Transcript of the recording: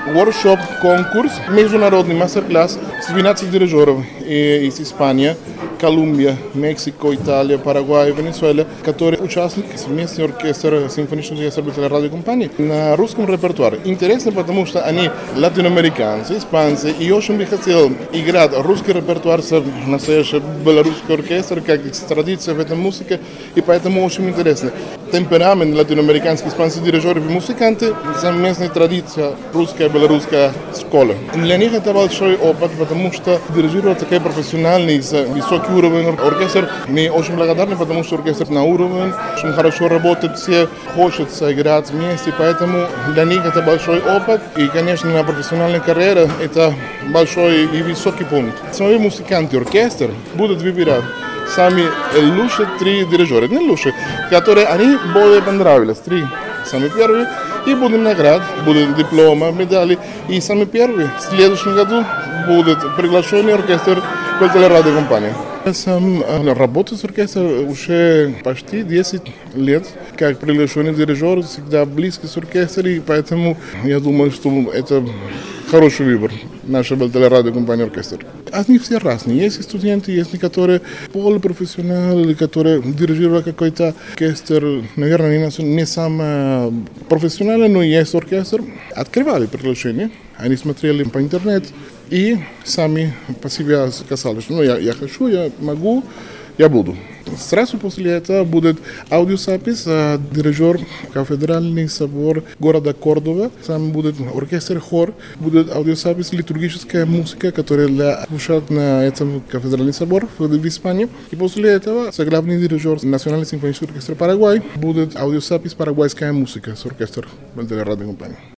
workshop, конкурс, международный мастер-класс с 12 дирижеров из Испании, Колумбия, Мексика, Италия, Парагвай, Венесуэла, которые участники совместного оркестра, симфонического оркестра радиокомпании на русском репертуаре. Интересно, потому что они латиноамериканцы, испанцы, и очень бы хотел играть русский репертуар с настоящим белорусским оркестром, как традиция в этой музыке, и поэтому очень интересно. Темперамент латиноамериканских, испанских дирижеров и музыканты, совместная традиция русская, белорусская школа. Для них это большой опыт, потому что дирижировать такой профессиональный, высокий уровень оркестр. Мы очень благодарны, потому что оркестр на уровне, очень хорошо работает, все хотят играть вместе, поэтому для них это большой опыт. И, конечно, на профессиональной карьере это большой и высокий пункт. Свои музыканты, оркестр будут выбирать сами лучшие 3 дирижера, не лучшие, которые они более понравились. 3 самые первые. И будем наград, будут дипломы, медали. И самые первые в следующем году будет приглашенный оркестр в телерадиокомпании. Я сам работаю с оркестром уже почти 10 лет. Как приглашенный дирижер, всегда близко с оркестром, и поэтому я думаю, что это хороший выбор наша телерадиокомпания оркестр. Они все разные. Есть студенты, есть которые полупрофессионалы, которые дирижируют какой-то оркестр. Наверное, не самый профессиональный, но есть оркестр. Открывали приглашение, они смотрели по интернету и сами по себе сказали, что я хочу, я могу, я буду. Сразу после этого будет аудиозапись, дирижер Кафедральный собор города Кордова, там будет оркестр, хор, будет аудиозапись, литургическая музыка, которая слушают на этом Кафедральный собор в Испании. И после этого главный дирижер Национального симфонического оркестра Парагвай будет аудиозапись парагвайская музыка с оркестром радиокомпании.